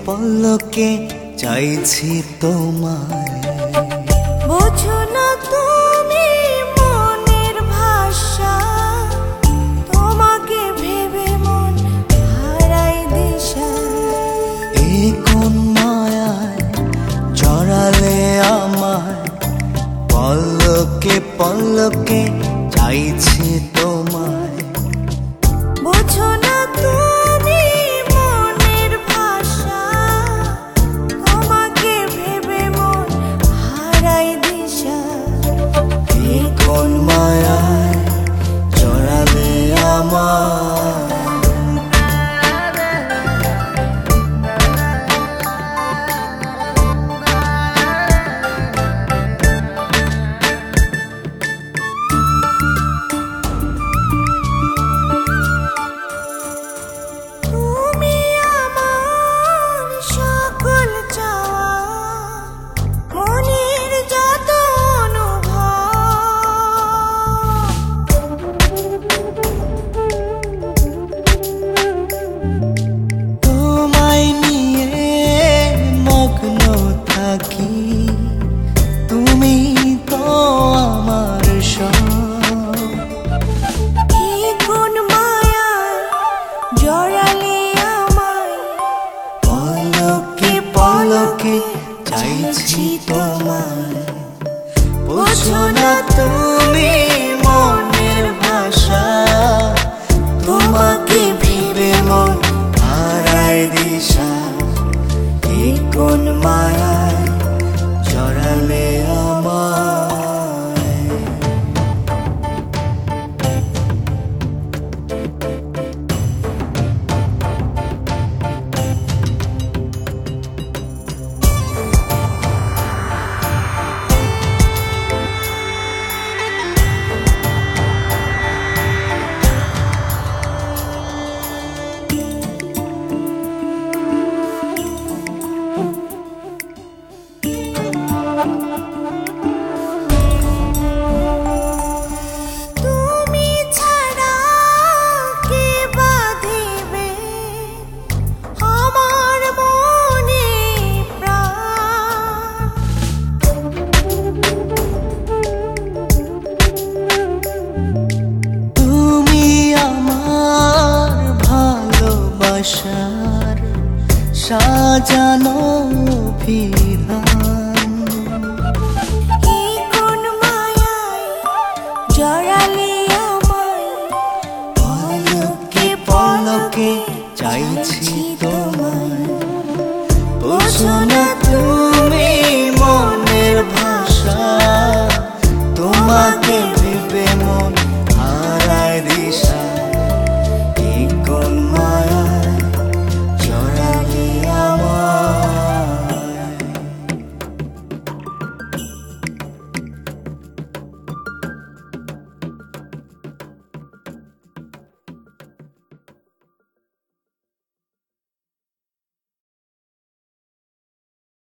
পলকে চাইছি তোমায়। বোঝো না তুমি মনের ভাষা, তোমাকে ভেবে মন হারাই দিশা। এই কোন মায়ায় জড়ালে আমায়, পলকে পলকে চাইছি তোমায়। বোঝো না তুমি মনের ভাষা, তোমাকে ভেবে মন হারাই দিশা। এই কোন মায়ায় জড়ালে আমায়। তুমি তো আমার সব। এই কোন মায়ায় জড়ালে আমায়, পলকে পলকে চাইছি তোমায়। বোঝো না তুমি মনের ভাষা, তোমাকে ভেবে মন হারায় দিশা। এই কোন মায়ায় জড়ালে আমায়। তুমি ছাড়া কে বাঁধিবে আমার মনে প্রাণ। তুমি আমার ভালোবাসার সাজানো বিধান। এই কোন মায়ায় জড়ালে আমায়, পলকে পলকে চাইছি তোমায়। বোঝো না তুমি মনের ভাষা, তোমাকে